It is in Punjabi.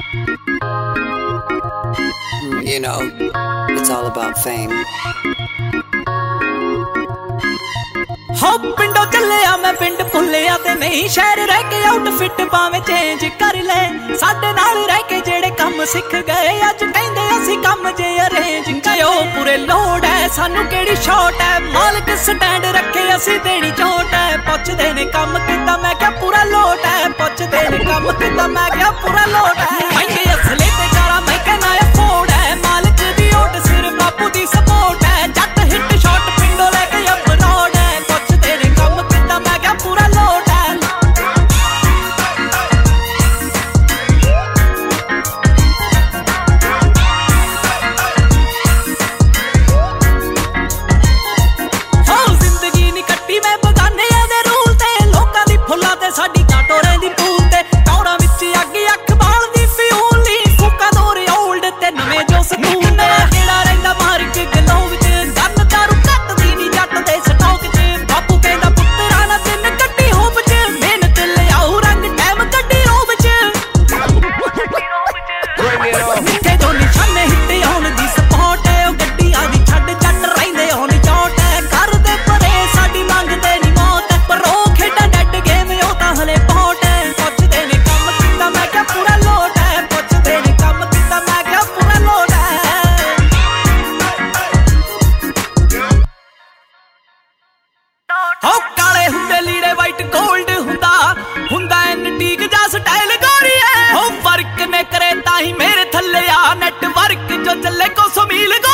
You know, it's all about fame. ਹੋ ਪਿੰਡੋਂ ਚੱਲਿਆ ਮੈਂ ਪਿੰਡ ਭੁੱਲਿਆ ਤੇ ਨਹੀਂ ਸ਼ਹਿਰ ਰਹਿ ਕੇ ਆਊਟਫਿੱਟ ਭਾਵੇਂ ਚੇਂਜ ਕਰ ਲੈ ਸਾਡੇ ਨਾਲ ਰਹਿ ਕੇ ਜਿਹੜੇ ਕੰਮ ਸਿੱਖ ਗਏ ਅੱਜ ਕਹਿੰਦੇ ਅਸੀਂ ਕੰਮ ਜੇ ਅਰੇਂਜ ਕਰਿਓ ਪੂਰੇ ਲੋੜ ਹੈ ਸਾਨੂੰ ਕਿਹੜੀ ਸ਼ੌਟ ਹੈ ਮਾਲਕ ਸਟੈਂਡ ਰੱਖੇ ਅਸੀਂ ਦੇਣੀ ਝੋਟ ਹੈ ਪੁੱਛਦੇ ਨੇ ਕੰਮ ਕਿੱਦਾਂ ਮੈਂ ਕਿਹਾ ਪੂਰਾ ਲੋਟ ਹੈ ਪੁੱਛਦੇ ਨੇ ਕੰਮ ਕਿੱਦਾਂ ਮੈਂ ਕਿਹਾ ਪੂਰਾ ਲੋਟ ਹੈ ਮਹਿੰਗੇ ਅਸਲੇ ਤੇ ਜਾਰਾ ਮੈਂ ਕਹਿਣਾ ਅਫੋਰਡ ਹੈ ਮਾਲਕ ਦੀ ਓਟ ਸਿਰ ਬਾਪੂ ਦੀ ਸਪੋਰਟ ਹੈ ਜੱਟ ਹਿੱਟ ਸ਼ਾਟ ਪਿੰਡੋਂ ਲੈ ਕੇ ਅਬਰੋਡ ਹੈ ਪੁੱਛਦੇ ਨੇ ਕੰਮ ਕਿੱਦਾਂ ਮੈਂ ਕਿਹਾ ਪੂਰਾ ਲੋਟ ਹੈ ਹੋ ਜ਼ਿੰਦਗੀ ਨੀ ਕੱਟੀ ਮੈਂ ਬਗਾਨਿਆਂ ਦੇ ਰੂਲ ਤੇ ਲੋਕਾਂ ਦੀ ਫੁੱਲਾਂ ਤੇ ਸਾਡੀ ਕਾਟੋਰੇ ਦੀ ਪੂਲ ਤੇ ਟੌਰਾਂ ਵਿੱਚ ਅੱਗ ਅੱਖ ਬਾਲਦੀ ਫਿਊਲ ਨੀ ਫੂਕਾਂ ਦੋਰੇ ਓਲਡ ਤੇ ਨਵੇਂ ਜੋ ਸਕੂਲ ਨੇ ਜਿਹੜਾ ਰਹਿੰਦਾ ਮਾਰ ਕੇ ਗਲੋਂ ਵਿੱਚ ਗੰਨ ਦਾਰੂ ਕੱਟਦੀ ਨੀ ਜੱਟ ਦੇ ਸਟੋਕ 'ਚ ਬਾਪੂ ਕਹਿੰਦਾ ਪੁੱਤਰਾ ਨਾ ਦਿਨ ਕੱਟੀ ਹੋਬ 'ਚ ਮਿਹਨਤ ਲਿਆਉ ਰੰਗ ਟਾਈਮ ਕੱਢੀ ਰੋਬ 'ਚ ਮਿੱਠੇ ਜੋ ਨਿਸ਼ਾਨੇ ਹਿੱਟ ਆਉਣ ਦੀ ਸਪੋਰਟ ਹੈ ਉਹ ਗੱਡੀਆਂ ਦੀ ਛੱਡ ਜੱਟ ਰਹਿੰਦੇ ਹੋਣ ਚੋਟ ਹੈ ਕਰਦੇ ਪਰੇ ਸਾਡੀ ਮੰਗਦੇ ਨੀ ਮੌਤ ਪਰ ਉਹ ਖੇਡਾਂ ਡੈਡ ਗੇਮ ਉਹ ਤਾਂ ਹਲੇ ਪਹੁੰਟ ਹੈ ਪੁੱਛਦੇ ਨੇ ਕੰਮ ਕਿੱਦਾਂ ਮੈਂ ਕਿਹਾ ਪੂਰਾ ਲੋਟ ਹੈ ਪੁੱਛਦੇ ਨੇ ਕੰਮ ਕਿੱਦਾਂ ਮੈਂ ਕਿਹਾ ਪੂਰਾ ਲੋਟ ਹੈ ਹੋ ਕਾਲੇ ਹੁੰਦੇ ਲੀੜੇ ਵਾਈਟ ਗੋਲਡ ਹੁੰਦਾ ਐਂਟੀਕ ਜਾਂ ਸਟਾਈਲ ਗੋਰੀਏ ਹੋ ਵਰਕ ਨੇ ਕਰੇ ਤਾਂ ਹੀ ਮੇਰੇ ਥੱਲੇ ਆ ਨੈਟਵਰਕ ਜੋ ਚੱਲੇ ਕੋ ਸਮੀਲ